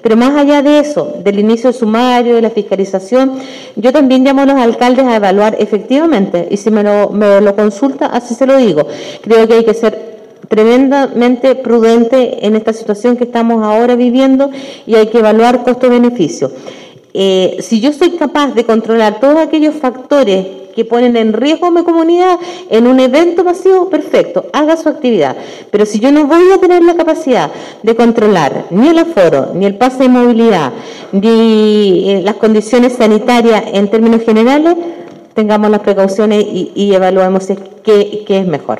Pero más allá de eso, del inicio del sumario, de la fiscalización, yo también llamo a los alcaldes a evaluar efectivamente, y si me lo consulta, así se lo digo. Creo que hay que ser tremendamente prudente en esta situación que estamos ahora viviendo y hay que evaluar costo-beneficio. Si yo soy capaz de controlar todos aquellos factores que ponen en riesgo a mi comunidad en un evento masivo, perfecto, haga su actividad. Pero si yo no voy a tener la capacidad de controlar ni el aforo, ni el pase de movilidad, ni las condiciones sanitarias en términos generales, tengamos las precauciones y evaluemos qué es mejor.